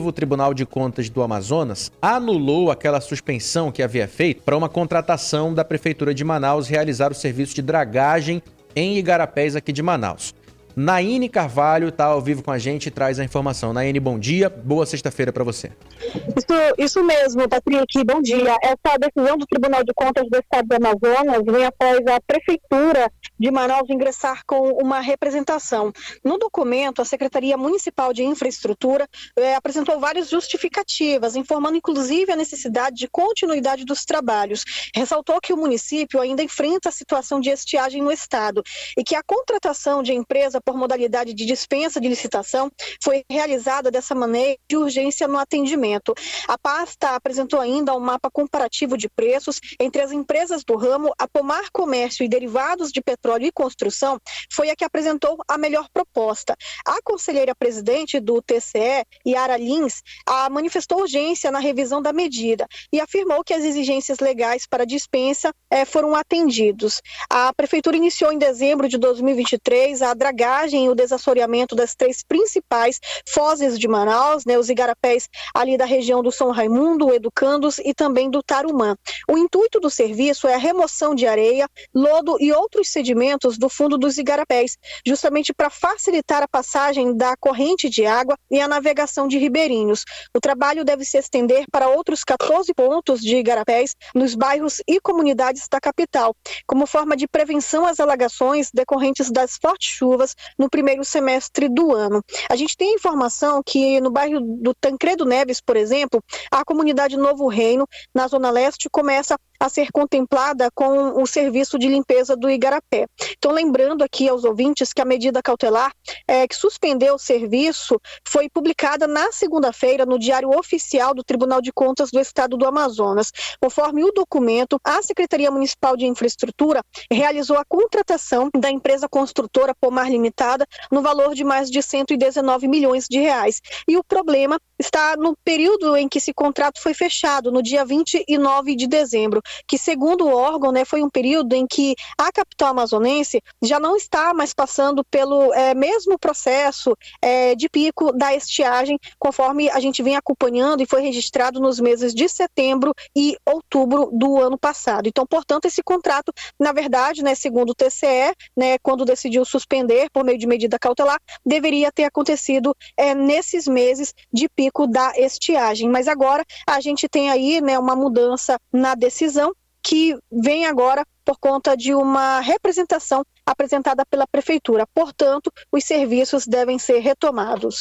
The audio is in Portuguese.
O Tribunal de Contas do Amazonas anulou aquela suspensão que havia feito para uma contratação da Prefeitura de Manaus realizar o serviço de dragagem em Igarapés, aqui de Manaus. Naine Carvalho está ao vivo com a gente e traz a informação. Naine, bom dia, boa sexta-feira para você. Isso mesmo, Patrick, bom dia. Essa decisão do Tribunal de Contas do Estado do Amazonas vem após a Prefeitura de Manaus ingressar com uma representação. No documento, a Secretaria Municipal de Infraestrutura apresentou várias justificativas, informando inclusive a necessidade de continuidade dos trabalhos. Ressaltou que o município ainda enfrenta a situação de estiagem no estado e que a contratação de empresa por modalidade de dispensa de licitação foi realizada dessa maneira de urgência no atendimento. A pasta apresentou ainda um mapa comparativo de preços entre as empresas do ramo. A Pomar Comércio e Derivados de Petróleo e Construção foi a que apresentou a melhor proposta. A conselheira presidente do TCE, Yara Lins, manifestou urgência na revisão da medida e afirmou que as exigências legais para dispensa foram atendidos. A Prefeitura iniciou em dezembro de 2023 a dragagem e o desassoreamento das 3 principais fozes de Manaus, os igarapés ali da região do São Raimundo, Educandos e também do Tarumã. O intuito do serviço é a remoção de areia, lodo e outros sedimentos do fundo dos igarapés, justamente para facilitar a passagem da corrente de água e a navegação de ribeirinhos. O trabalho deve se estender para outros 14 pontos de igarapés nos bairros e comunidades da capital, como forma de prevenção às alagações decorrentes das fortes chuvas no primeiro semestre do ano. A gente tem informação que no bairro do Tancredo Neves, por exemplo, a comunidade Novo Reino, na Zona Leste, começa a ser contemplada com o serviço de limpeza do igarapé. Então, lembrando aqui aos ouvintes que a medida cautelar que suspendeu o serviço foi publicada na segunda-feira no Diário Oficial do Tribunal de Contas do Estado do Amazonas. Conforme o documento, a Secretaria Municipal de Infraestrutura realizou a contratação da empresa construtora Pomar Limitada no valor de mais de 119 milhões de reais. E o problema está no período em que esse contrato foi fechado, no dia 29 de dezembro, que segundo o órgão, foi um período em que a capital amazonense já não está mais passando pelo mesmo processo de pico da estiagem, conforme a gente vem acompanhando e foi registrado nos meses de setembro e outubro do ano passado. Então, portanto, esse contrato, na verdade, segundo o TCE, quando decidiu suspender por meio de medida cautelar, deveria ter acontecido nesses meses de pico da estiagem. Mas agora a gente tem aí uma mudança na decisão que vem agora por conta de uma representação apresentada pela Prefeitura. Portanto, os serviços devem ser retomados.